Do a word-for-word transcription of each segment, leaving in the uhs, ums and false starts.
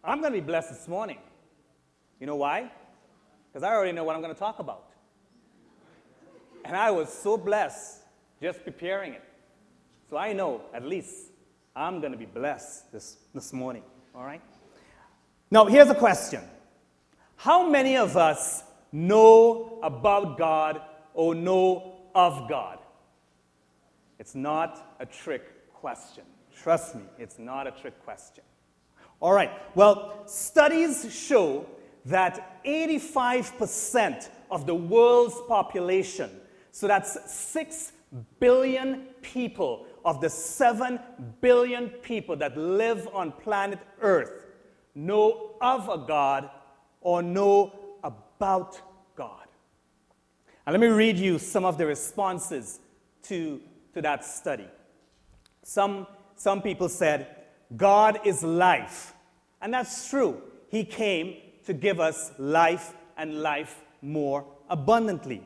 I'm going to be blessed this morning. You know why? Because I already know what I'm going to talk about. And I was so blessed just preparing it. So I know, at least, I'm going to be blessed this, this morning. All right? Now, here's a question. How many of us know about God or know of God? It's not a trick question. Trust me, it's not a trick question. All right, well, studies show that eighty-five percent of the world's population, so that's six billion people of the seven billion people that live on planet Earth, know of a God or know about God. And let me read you some of the responses to, to that study. Some, some people said, God is life. And that's true. He came to give us life and life more abundantly.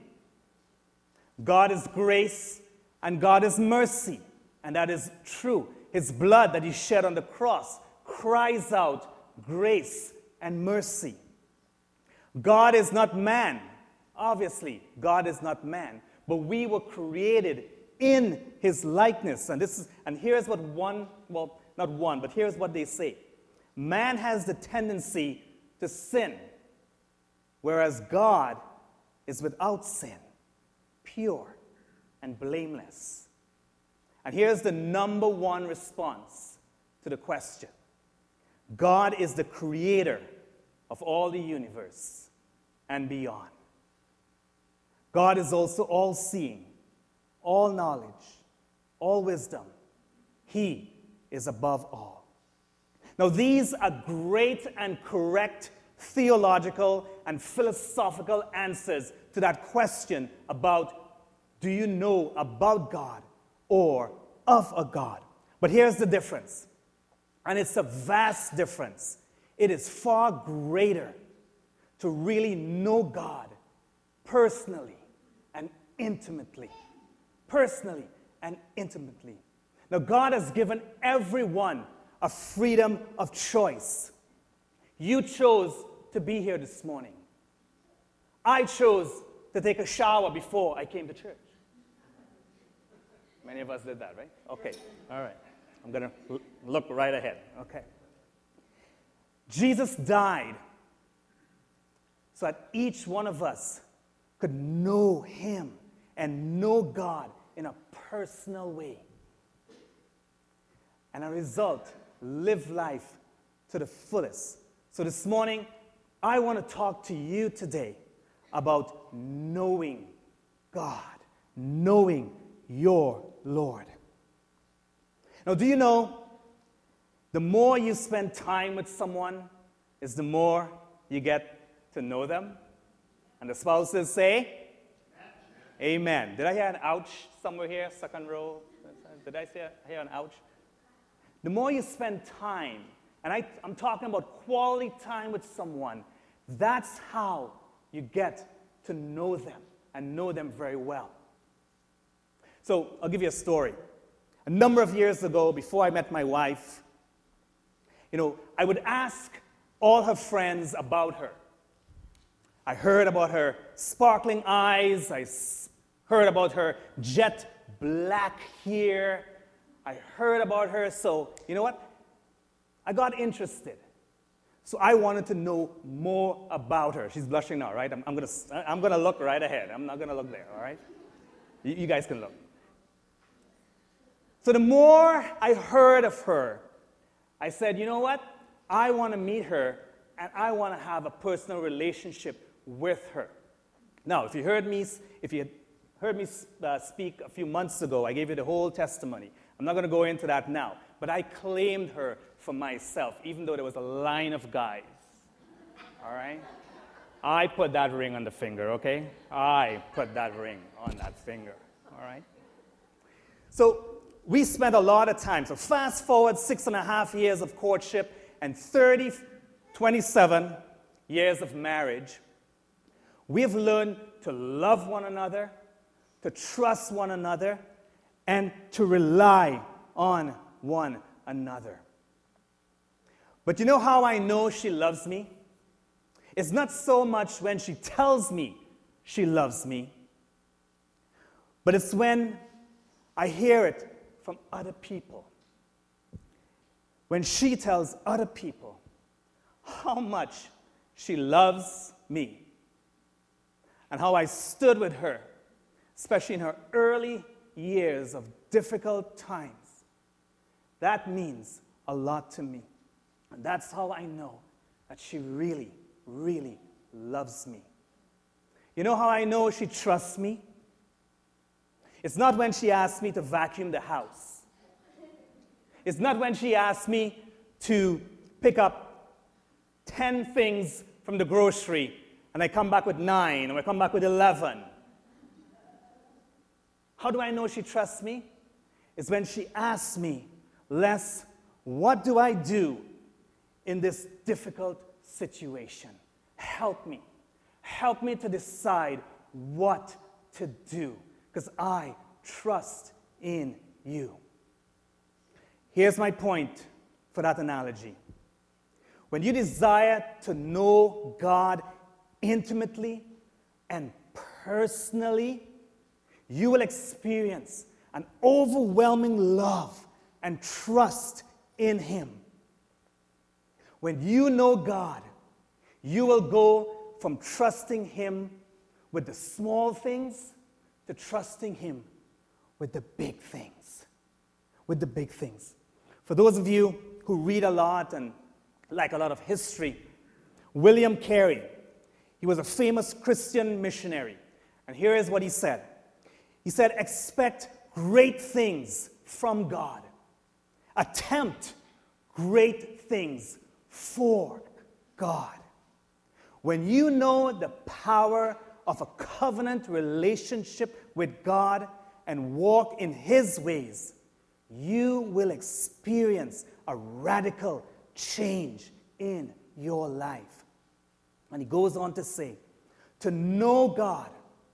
God is grace and God is mercy. And that is true. His blood that he shed on the cross cries out grace and mercy. God is not man. Obviously, God is not man. But we were created in his likeness. And this is, and here's what one, well, not one, but here's what they say. Man has the tendency to sin, whereas God is without sin, pure and blameless. And here's the number one response to the question. God is the creator of all the universe and beyond. God is also all-seeing, all knowledge, all wisdom. He is above all. Now, these are great and correct theological and philosophical answers to that question about, do you know about God or of a God? But here's the difference, and it's a vast difference. It is far greater to really know God personally and intimately. Personally and intimately. Now, God has given everyone a freedom of choice. You chose to be here this morning. I chose to take a shower before I came to church. Many of us did that, right? Okay, all right. I'm going to look right ahead. Okay. Jesus died so that each one of us could know him and know God in a personal way. And as a result, live life to the fullest. So this morning, I want to talk to you today about knowing God, knowing your Lord. Now, do you know, the more you spend time with someone is the more you get to know them? And the spouses say, Amen. Amen. Did I hear an ouch somewhere here? Second row. Did I say, hear an ouch? The more you spend time, and I, I'm talking about quality time with someone, that's how you get to know them and know them very well. So I'll give you a story. A number of years ago, before I met my wife, you know, I would ask all her friends about her. I heard about her sparkling eyes. I heard about her jet black hair. I heard about her. So, you know what? I got interested. So I wanted to know more about her. She's blushing now, right? I'm, I'm going to I'm gonna look right ahead. I'm not going to look there, all right? You, you guys can look. So the more I heard of her, I said, you know what? I want to meet her, and I want to have a personal relationship with her. Now, if you heard me, if you heard me uh, speak a few months ago, I gave you the whole testimony. I'm not going to go into that now, but I claimed her for myself, even though there was a line of guys. All right? I put that ring on the finger, okay? I put that ring on that finger, all right? So we spent a lot of time. So fast forward six and a half years of courtship and thirty, twenty-seven years of marriage. We have learned to love one another, to trust one another, and to rely on one another. But you know how I know she loves me? It's not so much when she tells me she loves me, but it's when I hear it from other people. When she tells other people how much she loves me and how I stood with her, especially in her early years of difficult times. That means a lot to me. And that's how I know that she really, really loves me. You know how I know she trusts me? It's not when she asks me to vacuum the house. It's not when she asks me to pick up ten things from the grocery and I come back with nine or I come back with eleven. How do I know she trusts me? It's when she asks me, Les, what do I do in this difficult situation? Help me. Help me to decide what to do, because I trust in you. Here's my point for that analogy. When you desire to know God intimately and personally, you will experience an overwhelming love and trust in Him. When you know God, you will go from trusting Him with the small things to trusting Him with the big things. With the big things. For those of you who read a lot and like a lot of history, William Carey, he was a famous Christian missionary. And here is what he said. He said, expect great things from God. Attempt great things for God. When you know the power of a covenant relationship with God and walk in His ways, you will experience a radical change in your life. And he goes on to say, to know God,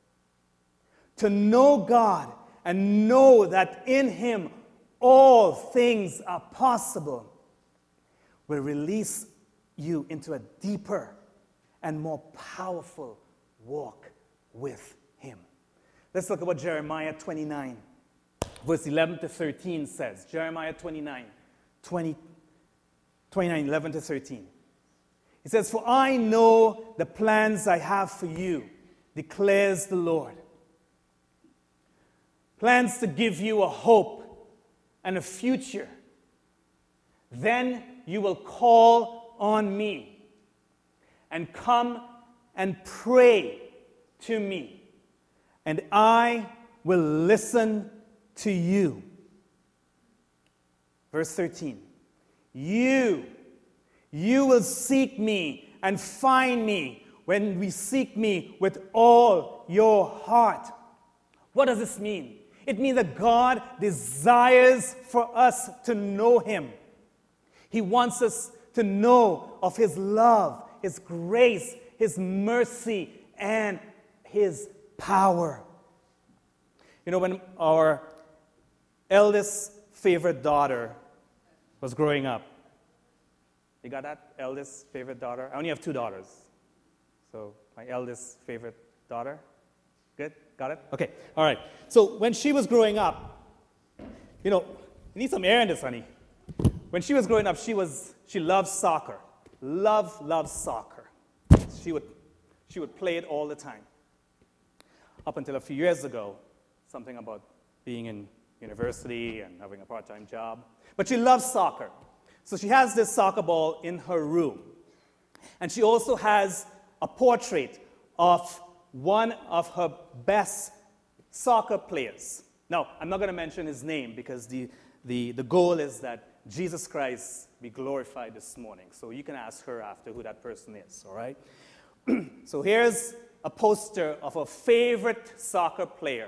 to know God and know that in Him all things are possible will release you into a deeper and more powerful walk with Him. Let's look at what Jeremiah twenty-nine, verse eleven to thirteen says. Jeremiah twenty-nine, twenty, twenty-nine, eleven to thirteen. It says, for I know the plans I have for you, declares the Lord. Plans to give you a hope and a future. Then you will call on me and come and pray to me, and I will listen to you. Verse thirteen. You, you will seek me and find me when we seek me with all your heart. What does this mean? It means that God desires for us to know Him. He wants us to know of His love, His grace, His mercy, and His power. You know, when our eldest favorite daughter was growing up, you got that? Eldest favorite daughter? I only have two daughters. So my eldest favorite daughter. Good? Got it? Okay. All right. So when she was growing up, you know, you need some air in this, honey. When she was growing up, she was she loved soccer. Love, love soccer. She would she would play it all the time. Up until a few years ago, something about being in university and having a part-time job. But she loves soccer. So she has this soccer ball in her room. And she also has a portrait of one of her best soccer players. Now, I'm not going to mention his name because the, the, the goal is that Jesus Christ be glorified this morning. So you can ask her after who that person is, all right? So here's a poster of a favorite soccer player.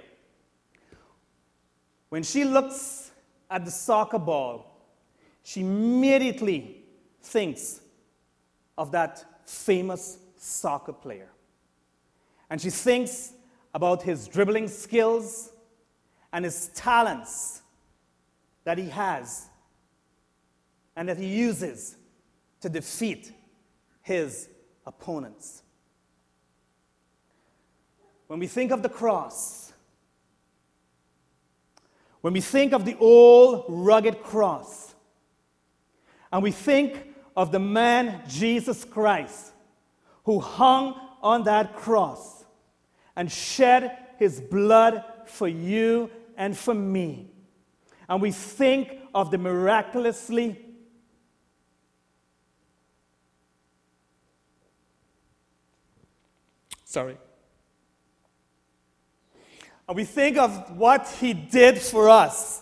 When she looks at the soccer ball, she immediately thinks of that famous soccer player. And she thinks about his dribbling skills and his talents that he has and that he uses to defeat his opponents. When we think of the cross, when we think of the old rugged cross, and we think of the man Jesus Christ who hung on that cross and shed his blood for you and for me, and we think of the miraculously sorry and we think of what he did for us,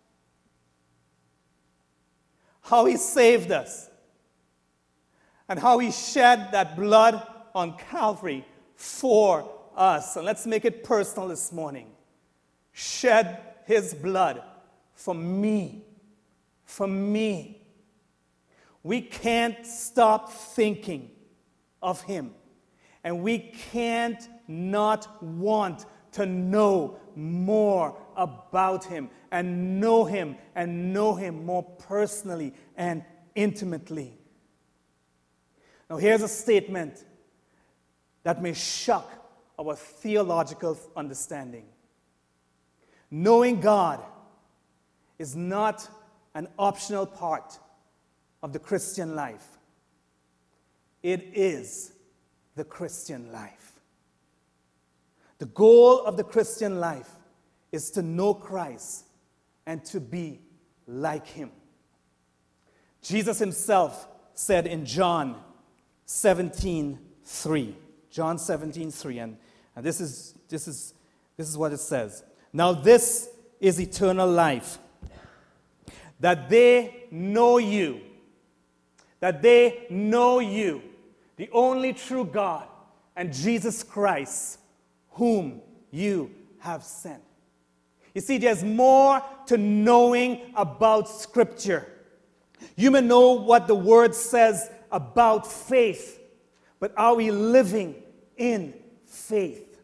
how he saved us, and how he shed that blood on Calvary for us. And let's make it personal this morning. Shed his blood for me, for me. We can't stop thinking of him, and we can't not want to know more about him and know him and know him more personally and intimately. Now, here's a statement that may shock our theological understanding. Knowing God is not an optional part of the Christian life. It is the Christian life. The goal of the Christian life is to know Christ and to be like him. Jesus himself said in John seventeen three, John seventeen three, and, and this is this is this is what it says. Now this is eternal life, that they know you, that they know you, the only true God, and Jesus Christ, whom you have sent. You see, there's more to knowing about Scripture. You may know what the Word says about faith, but are we living in faith?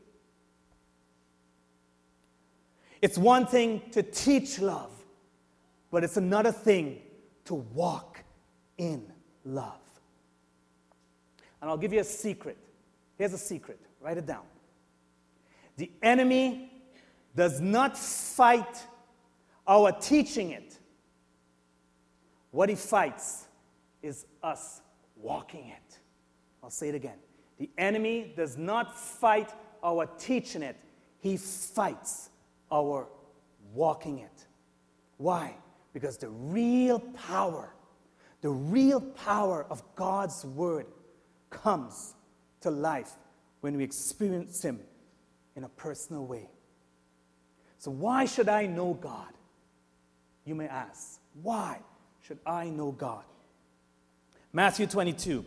It's one thing to teach love, but it's another thing to walk in love. And I'll give you a secret. Here's a secret. Write it down. The enemy does not fight our teaching it. What he fights is us walking it. I'll say it again. The enemy does not fight our teaching it. He fights our walking it. Why? Because the real power, the real power of God's word comes to life when we experience him in a personal way. So why should I know God? You may ask. Why should I know God? Matthew twenty-two.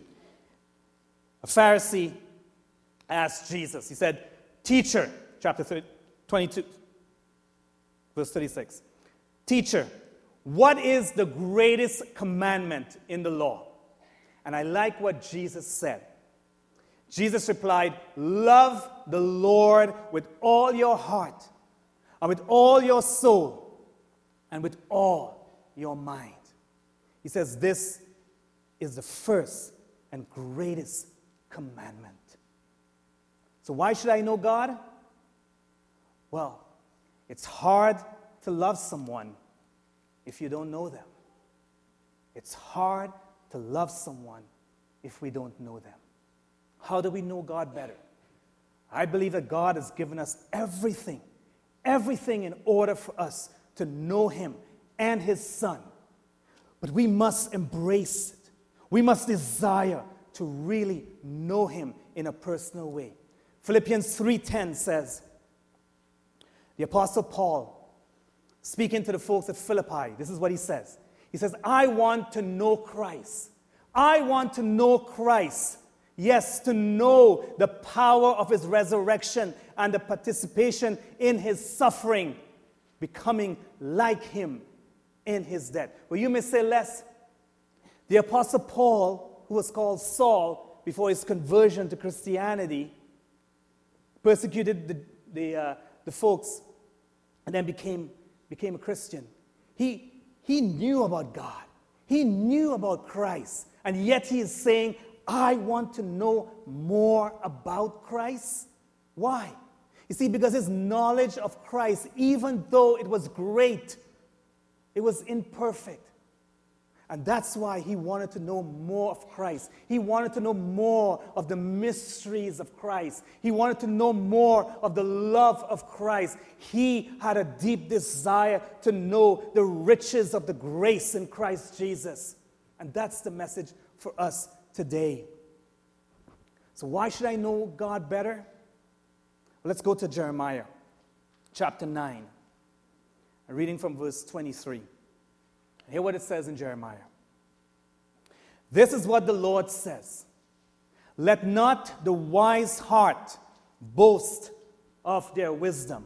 A Pharisee asked Jesus. He said, "Teacher," chapter twenty-two, verse thirty-six. "Teacher, what is the greatest commandment in the law?" And I like what Jesus said. Jesus replied, "Love the Lord with all your heart, and with all your soul, and with all your mind." He says this is the first and greatest commandment. So why should I know God? Well, it's hard to love someone if you don't know them. It's hard to love someone if we don't know them. How do we know God better? I believe that God has given us everything, everything in order for us to know him and his Son. But we must embrace it. We must desire to really know him in a personal way. Philippians three ten says, the Apostle Paul, speaking to the folks at Philippi, this is what he says. He says, "I want to know Christ. I want to know Christ. Yes, to know the power of his resurrection and the participation in his suffering, becoming like him in his death." Well, you may say, Les, the Apostle Paul, who was called Saul before his conversion to Christianity, persecuted the, the, uh, the folks and then became, became a Christian. He, he knew about God. He knew about Christ. And yet he is saying, I want to know more about Christ. Why? You see, because his knowledge of Christ, even though it was great, it was imperfect. And that's why he wanted to know more of Christ. He wanted to know more of the mysteries of Christ. He wanted to know more of the love of Christ. He had a deep desire to know the riches of the grace in Christ Jesus. And that's the message for us today. So why should I know God better? Well, let's go to Jeremiah chapter nine. I'm reading from verse twenty-three. Hear what it says in Jeremiah. This is what the Lord says. Let not the wise heart boast of their wisdom,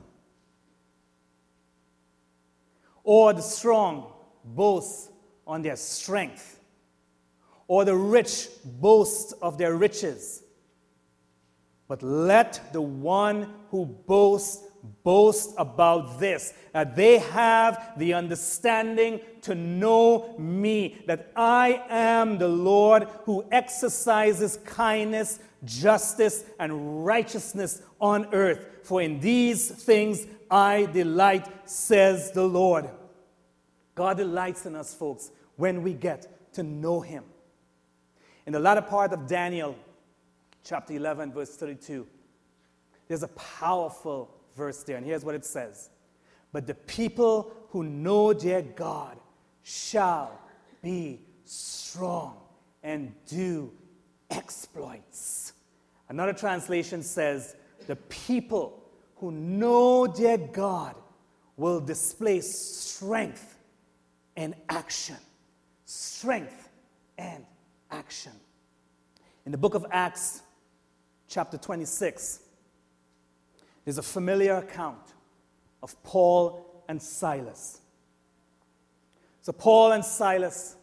or the strong boast on their strength, or the rich boast of their riches. But let the one who boasts boast about this, that they have the understanding to know me, that I am the Lord who exercises kindness, justice, and righteousness on earth. For in these things I delight, says the Lord. God delights in us, folks, when we get to know him. In the latter part of Daniel, chapter eleven, verse thirty-two, there's a powerful verse there, and here's what it says. But the people who know their God shall be strong and do exploits. Another translation says, the people who know their God will display strength and action. Strength and action. In the book of Acts, chapter twenty-six, there's a familiar account of Paul and Silas. So Paul and Silas,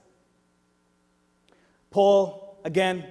Paul, again,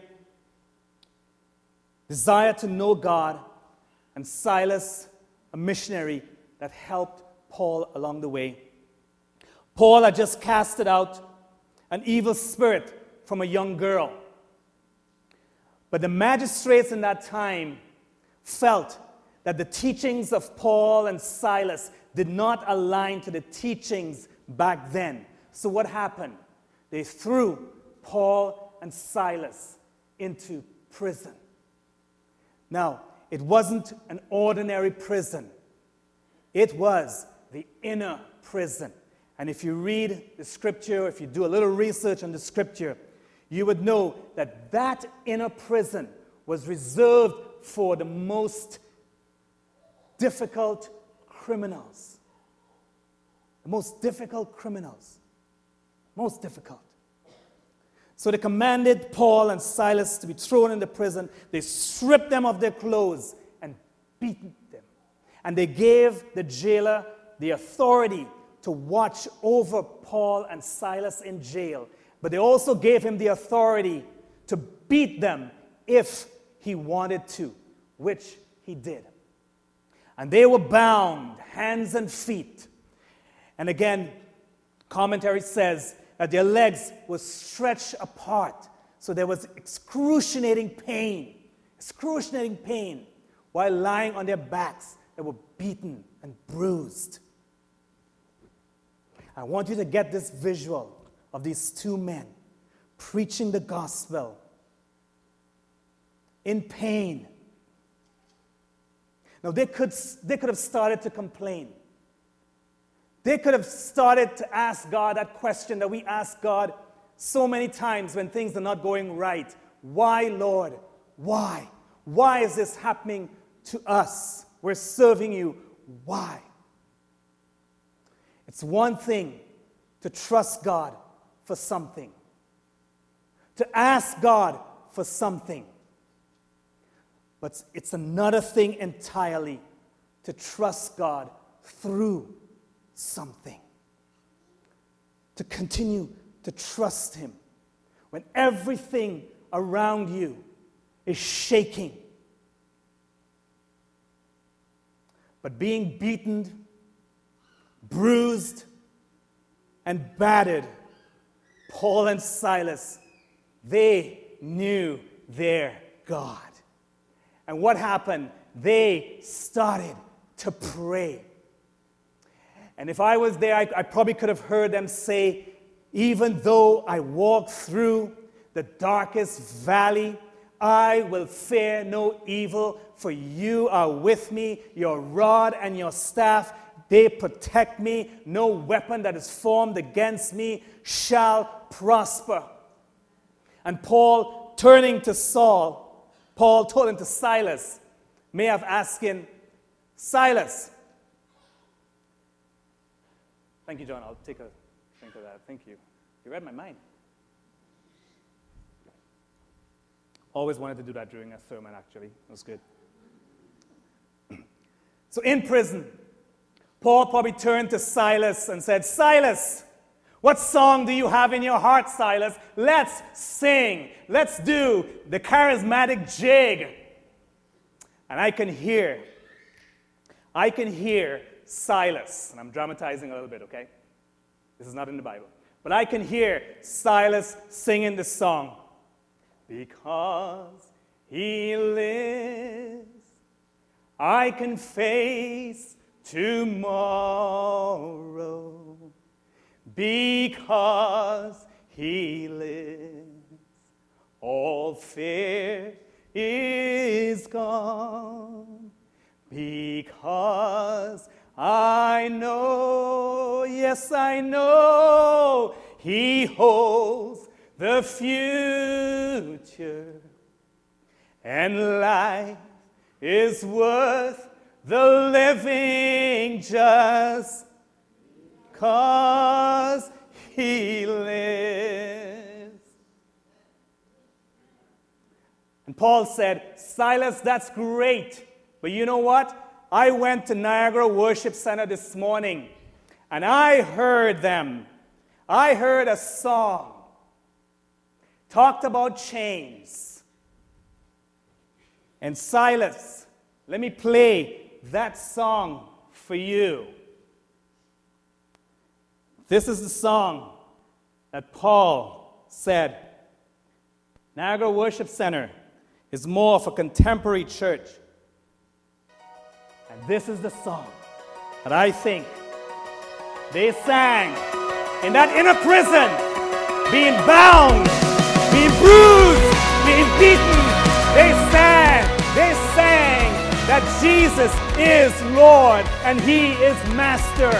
desired to know God, and Silas, a missionary that helped Paul along the way. Paul had just casted out an evil spirit from a young girl. But the magistrates in that time felt that the teachings of Paul and Silas did not align to the teachings back then. So what happened? They threw Paul and Silas into prison. Now, it wasn't an ordinary prison. It was the inner prison. And if you read the scripture, if you do a little research on the scripture, you would know that that inner prison was reserved for the most difficult criminals. The most difficult criminals. Most difficult. So they commanded Paul and Silas to be thrown into prison. They stripped them of their clothes and beat them. And they gave the jailer the authority to watch over Paul and Silas in jail. But they also gave him the authority to beat them if he wanted to, which he did. And they were bound, hands and feet. And again, commentary says that their legs were stretched apart. So there was excruciating pain, excruciating pain, while lying on their backs. They were beaten and bruised. I want you to get this visual of these two men preaching the gospel in pain. Now, they could, they could have started to complain. They could have started to ask God that question that we ask God so many times when things are not going right. Why, Lord? Why? Why is this happening to us? We're serving you. Why? It's one thing to trust God for something, to ask God for something. But it's another thing entirely to trust God through something. To continue to trust Him when everything around you is shaking. But being beaten, bruised, and battered, Paul and Silas They knew their God. And what happened? They started to pray. And if I was there, I, I probably could have heard them say, even though I walk through the darkest valley, I will fear no evil, for you are with me, your rod and your staff, they protect me. No weapon that is formed against me shall prosper. And Paul, turning to Saul, Paul told him to Silas, may have asked him, Silas. Thank you, John. I'll take a drink of that. Thank you. You read my mind. Always wanted to do that during a sermon, actually. It was good. So in prison, Paul probably turned to Silas and said, Silas, what song do you have in your heart, Silas? Let's sing. Let's do the charismatic jig. And I can hear, I can hear Silas, and I'm dramatizing a little bit, okay? This is not in the Bible. But I can hear Silas singing this song. Because he lives, I can face tomorrow. Because he lives, all fear is gone. Because I know, yes, I know, he holds the future, and life is worth the living just 'cause he lives. And Paul said, Silas, that's great, but you know what? I went to Niagara Worship Center this morning, and I heard them. I heard a song. Talked about chains. And Silas, let me play that song for you. This is the song that Paul said. Niagara Worship Center is more of a contemporary church. And this is the song that I think they sang in that inner prison, being bound, being bruised, being beaten. They sang, they sang that Jesus is Lord and He is Master.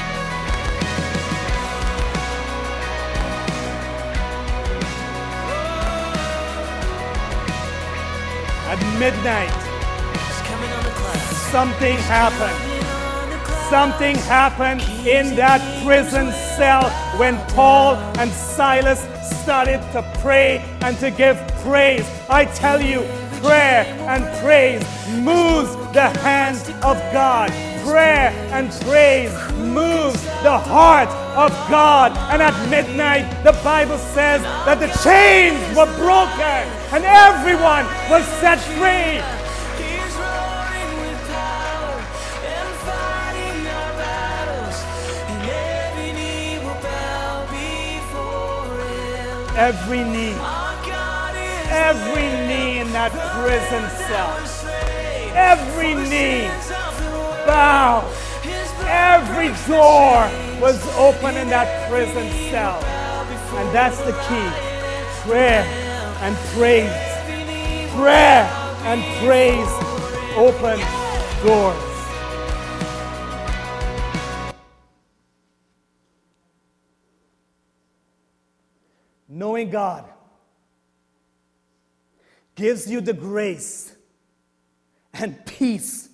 At midnight, something happened. Something happened in that prison cell when Paul and Silas started to pray and to give praise. I tell you, prayer and praise moves the hand of God. Prayer and praise moves the heart of God. And at midnight, the Bible says that the chains were broken and everyone was set free. Every knee, every knee in that prison cell, every knee bowed, every door was open in that prison cell. And that's the key, prayer and praise. Prayer and praise open doors. Knowing God gives you the grace and peace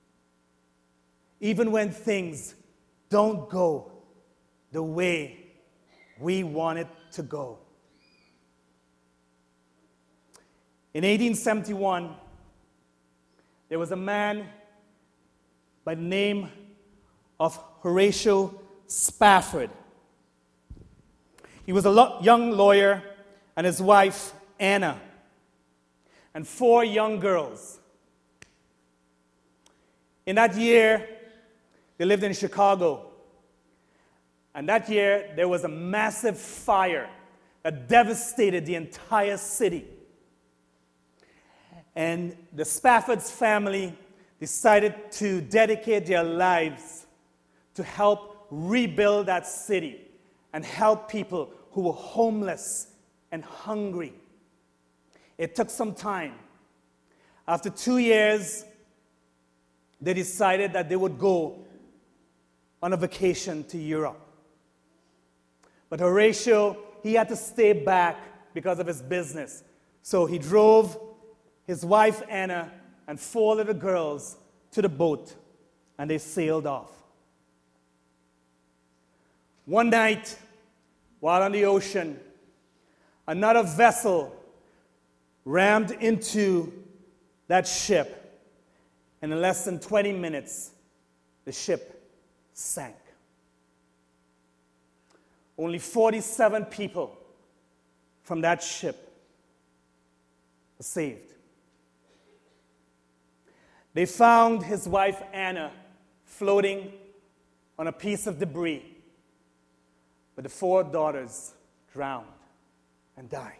even when things don't go the way we want it to go. In eighteen seventy-one, there was a man by the name of Horatio Spafford. He was a lo- young lawyer and his wife, Anna, and four young girls. In that year, they lived in Chicago. And that year, there was a massive fire that devastated the entire city. And the Spafford's family decided to dedicate their lives to help rebuild that city and help people who were homeless and hungry. It took some time. After two years, they decided that they would go on a vacation to Europe. But Horatio, he had to stay back because of his business. So he drove his wife Anna and four little girls to the boat, and they sailed off. One night, while on the ocean, another vessel rammed into that ship, and in less than twenty minutes, the ship sank. Only forty-seven people from that ship were saved. They found his wife Anna floating on a piece of debris, but the four daughters drowned and died.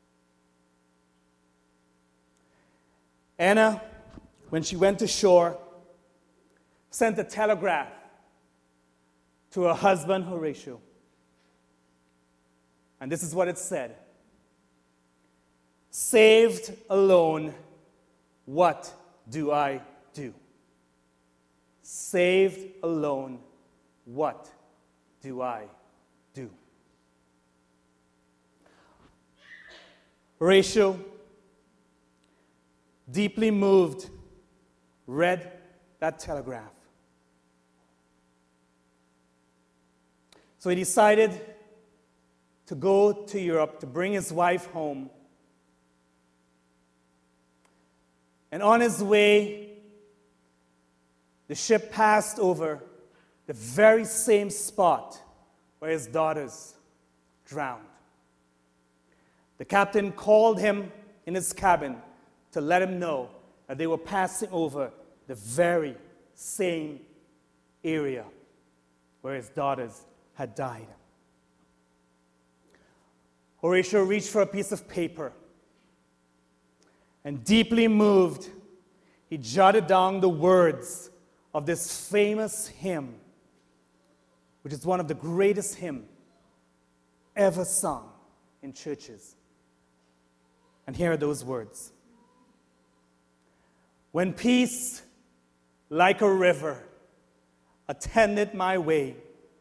Anna, when she went to shore, sent a telegraph to her husband Horatio. And this is what it said: "Saved alone, what do I do? Saved alone, what do I do?" Horatio, deeply moved, read that telegraph. So he decided to go to Europe to bring his wife home. And on his way, the ship passed over the very same spot where his daughters drowned. The captain called him in his cabin to let him know that they were passing over the very same area where his daughters had died. Horatio reached for a piece of paper, and deeply moved, he jotted down the words of this famous hymn, which is one of the greatest hymns ever sung in churches. And here are those words: "When peace, like a river, attended my way,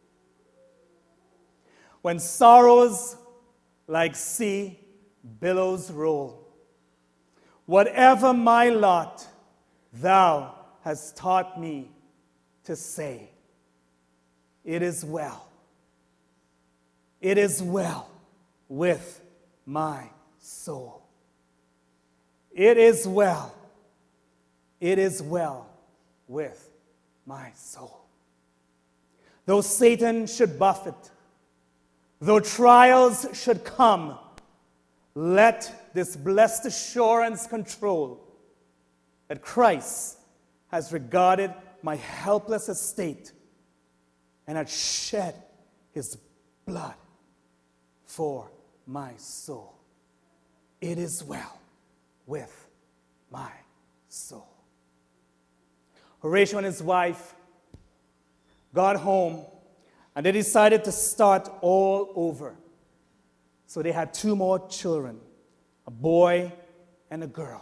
when sorrows like sea billows roll, whatever my lot, thou hast taught me to say, it is well, it is well with my soul. It is well, it is well with my soul. Though Satan should buffet, though trials should come, let this blessed assurance control that Christ has regarded my helpless estate and had shed his blood for my soul. It is well with my soul." Horatio and his wife got home, and they decided to start all over. So they had two more children, a boy and a girl.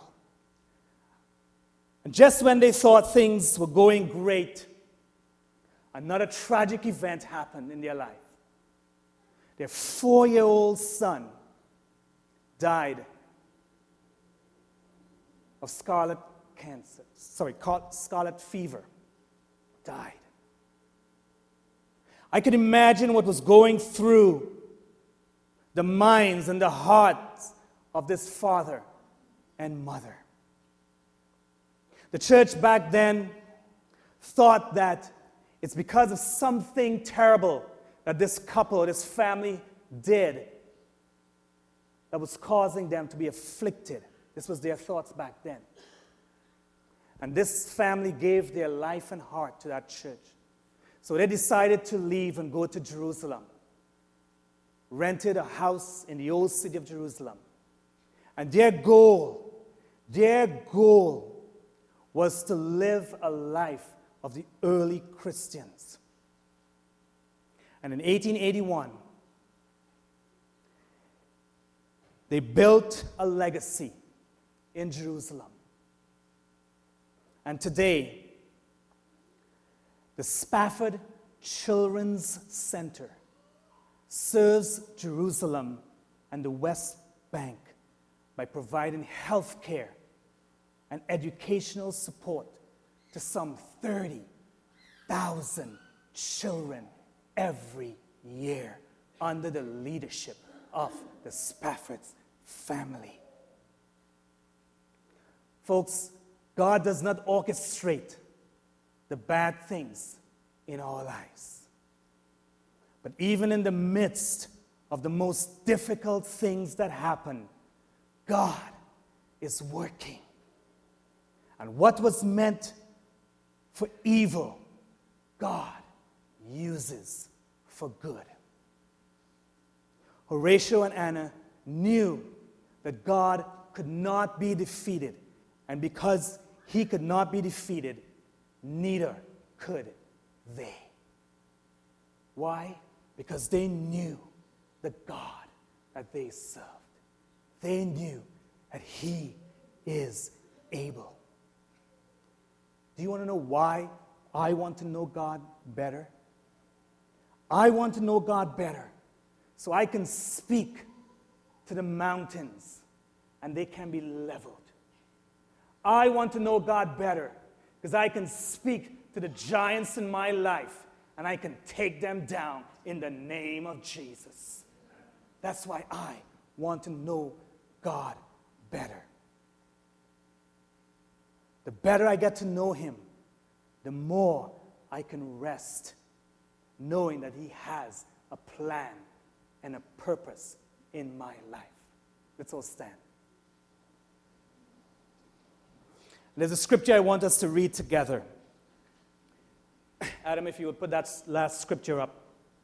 And just when they thought things were going great, another tragic event happened in their life. Their four-year-old son died of scarlet cancer, sorry, scarlet fever, died. I could imagine what was going through the minds and the hearts of this father and mother. The church back then thought that it's because of something terrible that this couple, this family did that was causing them to be afflicted. This was their thoughts back then. And this family gave their life and heart to that church. So they decided to leave and go to Jerusalem, rented a house in the old city of Jerusalem. And their goal, their goal was to live a life of the early Christians. And in eighteen eighty-one, they built a legacy in Jerusalem. And today, the Spafford Children's Center serves Jerusalem and the West Bank by providing health care and educational support to some thirty thousand children every year under the leadership of the Spafford family. Folks, God does not orchestrate the bad things in our lives. But even in the midst of the most difficult things that happen, God is working. And what was meant for evil, God uses for good. Horatio and Anna knew that God could not be defeated, and because he could not be defeated, neither could they. Why? Because they knew the God that they served. They knew that he is able. Do you want to know why I want to know God better? I want to know God better so I can speak to the mountains and they can be leveled. I want to know God better because I can speak to the giants in my life and I can take them down in the name of Jesus. That's why I want to know God better. The better I get to know him, the more I can rest knowing that he has a plan and a purpose in my life. Let's all stand. There's a scripture I want us to read together. Adam, if you would put that last scripture up.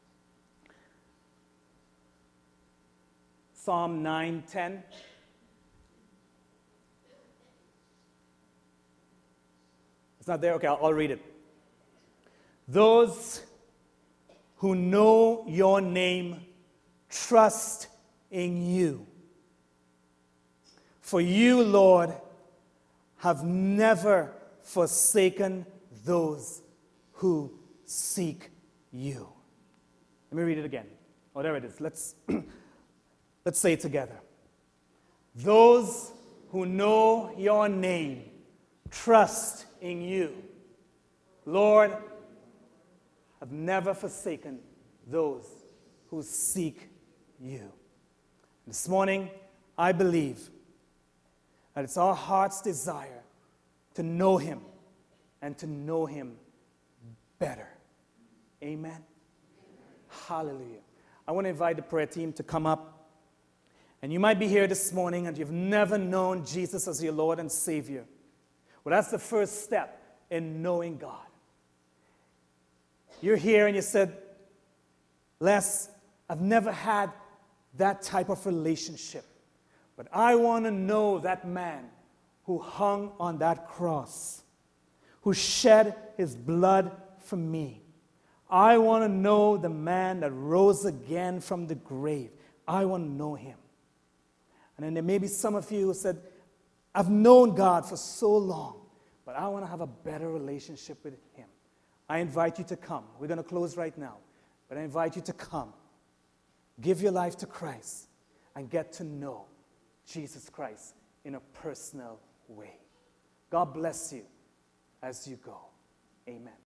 Psalm nine ten. It's not there? Okay, I'll, I'll read it. Those who know your name trust in you. For you, Lord, have never forsaken those who seek you. Let me read it again. Oh, there it is. Let's, let's say it together. Those who know your name trust in you. Lord, have never forsaken those who seek you. This morning, I believe that it's our heart's desire to know him and to know him better. Amen. Hallelujah. I want to invite the prayer team to come up. And you might be here this morning and you've never known Jesus as your Lord and Savior. Well, that's the first step in knowing God. You're here and you said, Les, I've never had that type of relationship. But I want to know that man who hung on that cross, who shed his blood for me. I want to know the man that rose again from the grave. I want to know him. And then there may be some of you who said, I've known God for so long, but I want to have a better relationship with him. I invite you to come. We're going to close right now, but I invite you to come. Give your life to Christ and get to know Jesus Christ in a personal way. God bless you as you go. Amen.